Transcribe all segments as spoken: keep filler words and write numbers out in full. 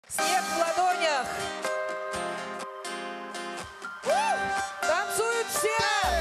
Снег в ладонях. У! Танцуют все.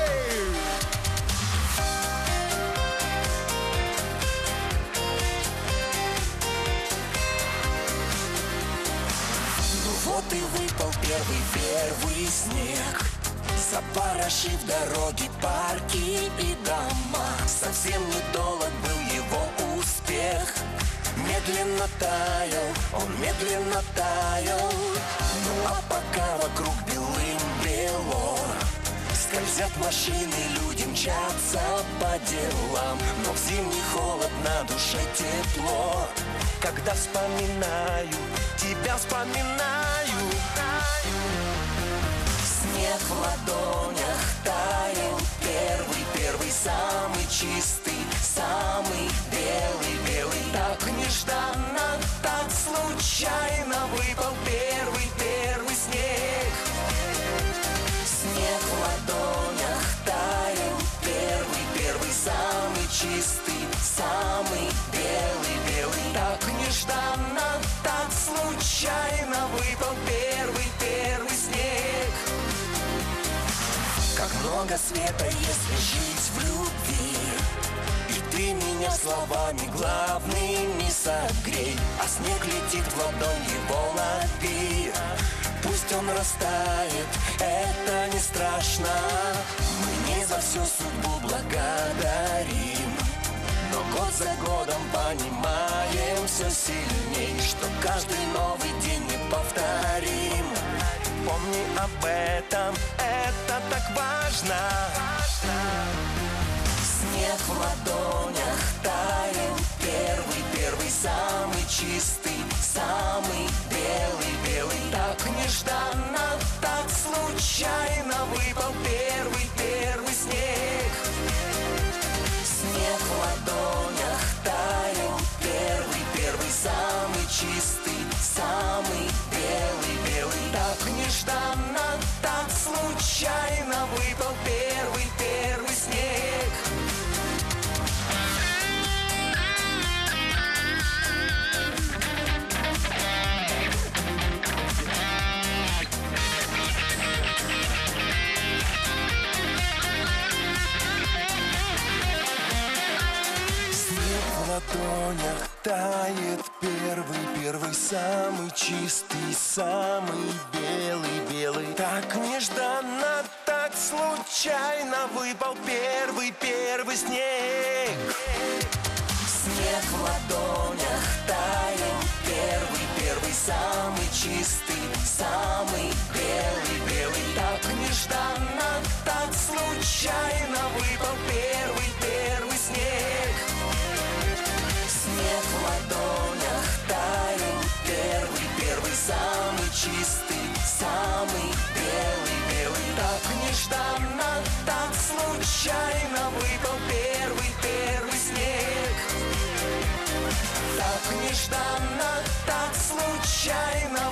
Ну вот и выпал первый-первый снег, запорошив дороги, парки и дома. Совсем недолг был его успех. Медленно таял, он медленно таял. Ну а пока вокруг белым-бело, скользят машины, люди мчатся по делам. Но в зимний холод на душе тепло. Когда вспоминаю, тебя вспоминаю. Снег в ладонях таял, первый-первый, самый чистый, самый белый-белый. Так нежданно, так случайно выпал первый-первый снег. Снег в ладонях таял, первый-первый, самый чистый, самый белый-белый. Так нежданно, так случайно выпал первый-первый снег. Как много света, если жить в любви, и ты меня словами главными согрей. А снег летит в ладонь, его лови. Пусть он растает, это не страшно. Мы не за всю судьбу благодарим, но год за годом понимаем все сильней, что каждый новый день неповторим. Помни об этом, это так важно. Снег в ладонях таял, первый-первый, самый чистый, самый белый-белый. Так нежданно, так случайно выпал первый-первый снег. Снег в ладонях таял, первый-первый, самый чистый, самый белый-белый. Так нежданно, так случайно выпал первый-первый снег. В ладонях тает первый-первый, самый чистый, самый белый-белый. Так нежданно, так случайно выпал первый-первый снег. Снег в ладонях таял, первый-первый, самый чистый, самый белый-белый. Так нежданно, так случайно выпал первый-первый снег. Снег в ладонях таял, первый-первый, самый чистый, самый белый-белый. Так нежданно, так случайно выпал первый-первый снег. Так нежданно, так случайно